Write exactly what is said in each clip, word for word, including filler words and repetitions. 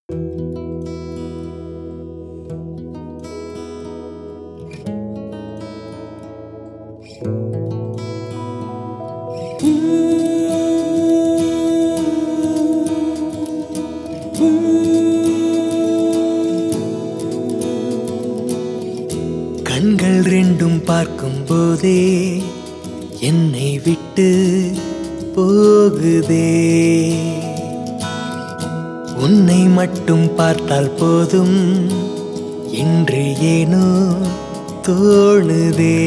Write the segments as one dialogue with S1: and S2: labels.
S1: கண்கள் ரெண்டும் பார்க்கும் போதே என்னை விட்டு போகுதே. உன்னை மட்டும் பார்த்தால் போதும் என்று ஏனோ தோணுதே.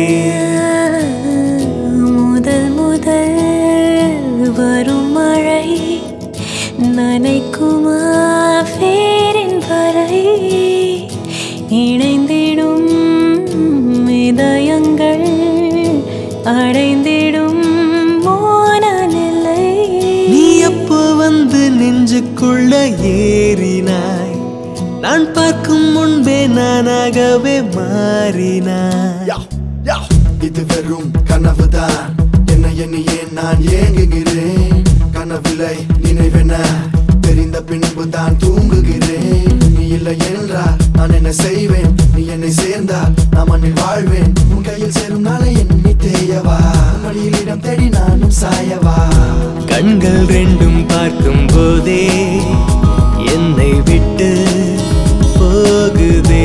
S2: முதல் முதல் வரும் மழை நனைக்குமா பேரின் வரை இணைந்திடும் இதயங்கள் அடைந்திடும் மோனநிலை.
S1: நீ எப்போ வந்து நெஞ்சுக்குள்ள ஏறினாய், நான் பார்க்கும் முன்பே நானாகவே மாறினாய்.
S3: இது வெறும் கனவுதான், என்ன எண்ணியே நான் ஏங்குகிறேன். கனவில்லை நினைவென தெரிந்த பின்பு தான் தூங்குகிறேன். நீ இல்லை என்றால் நான் என்ன செய்வேன், நீ என்னை சேர்ந்தால் நான் மண்ணில் வாழ்வேன். உன் கையில் சேரும் நாளை எண்ணி தேயவா, மடியில் இடம் தேடி நானும் சாயவா.
S1: கண்கள் ரெண்டும் பார்க்கும் போதே என்னை விட்டு போகுதே.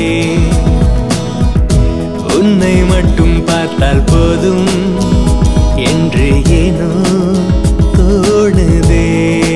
S1: உன்னை மட்டும் பார்த்தால் போதும் என்று ஏனோ தோணுதே.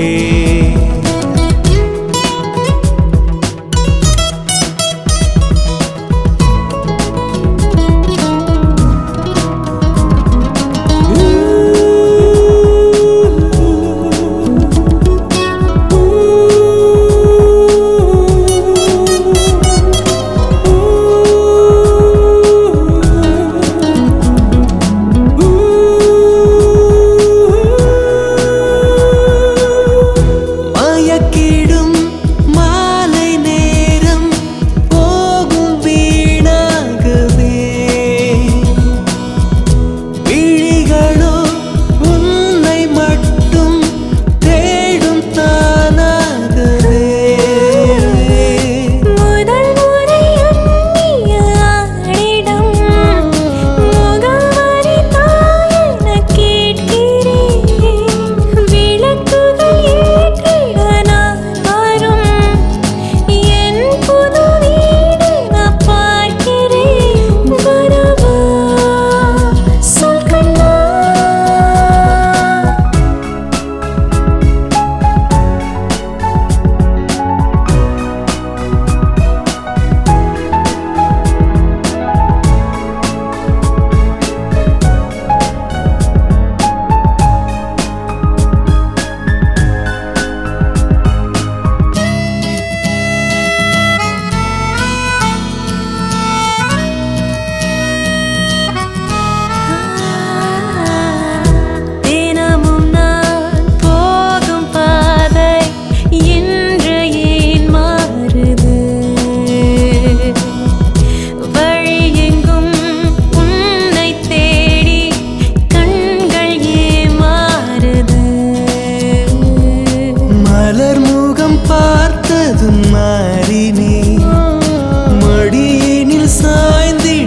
S1: மடியினில் சாய்ந்திட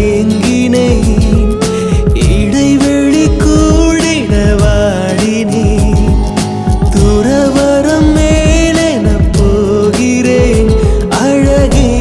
S1: ஏங்கினேன், இடைவெளி கூடிட வாடினேன். துறவரம் மேலென போகிறேன் அழகே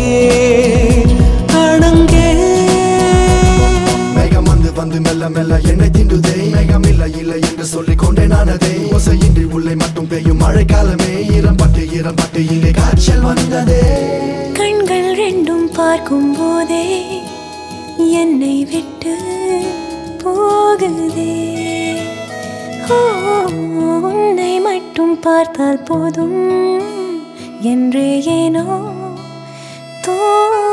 S1: அணங்கே.
S3: மேகம் வந்து வந்து மெல்ல மெல்ல என்னை திண்டுதே. மேகம் இல்லை இல்லை என்று சொல்லிக் கொண்டே நானதே. ஓசையின்றி உள்ளே மட்டும் பெய்யும் மழைக்காலமே. ஈரம் பட்டு ஈரம் பட்டு இங்கே காய்ச்சல் வந்ததே.
S2: கண்கள் ரெண்டும் பார்க்கும் போதே என்னை விட்டு போகுதே. ஓ, உன்னை மட்டும் பார்த்தால் போதும் என்று ஏனோ தோ